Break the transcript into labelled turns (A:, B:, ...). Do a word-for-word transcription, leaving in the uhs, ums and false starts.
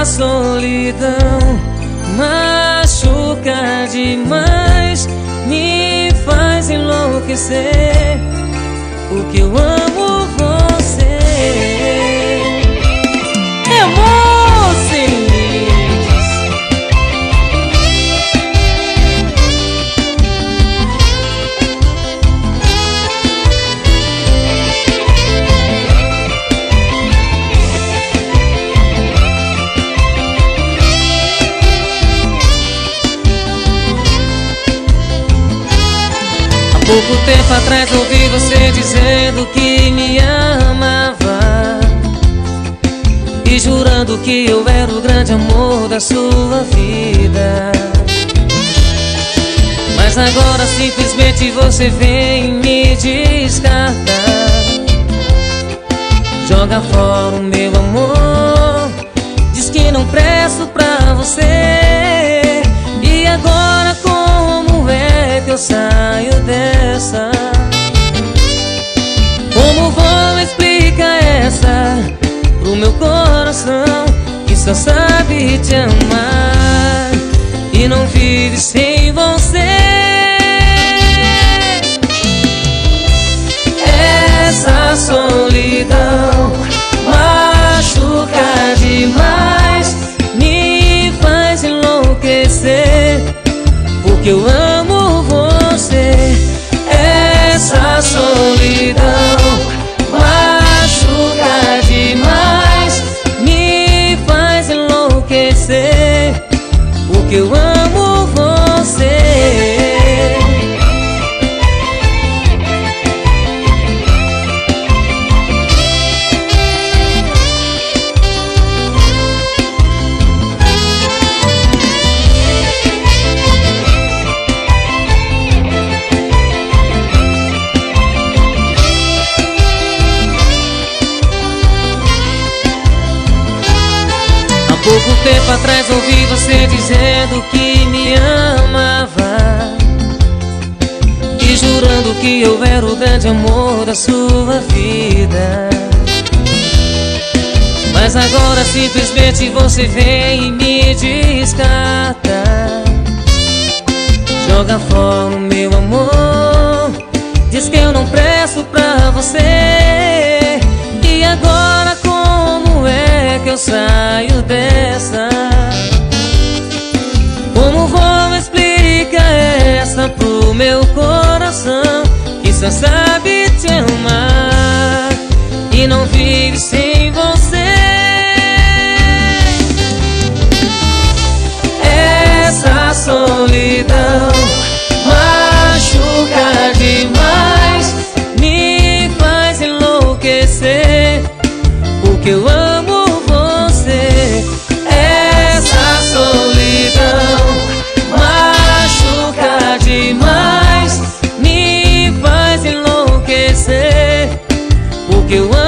A: solidão machuca demais, me faz enlouquecer, porque eu amo você. Amor sem limites. Pouco tempo atrás ouvi você dizendo que me amava e jurando que eu era o grande amor da sua vida. Mas agora simplesmente você vem e me descarta, joga fora o meu amor, diz que não presto pra você. E agora como é que eu saio dessa? Como vou explicar essa pro meu coração, que só sabe te amar e não vive sem você? Essa solidão machuca demais, me faz enlouquecer, porque eu amo você. Essa solidão machuca demais, me faz enlouquecer, porque eu amo você. Pouco tempo atrás ouvi você dizendo que me amava e jurando que eu era o grande amor da sua vida. Mas agora simplesmente você vem e me descarta, joga fora o meu amor, diz que eu não presto pra você. E agora como é que eu saio dessa? Como vou explicar essa pro meu coração, que só sabe te amar e não vive sem você? Essa solidão machuca demais, me faz enlouquecer, porque eu amo você. Essa solidão machuca demais, me faz enlouquecer, porque eu amo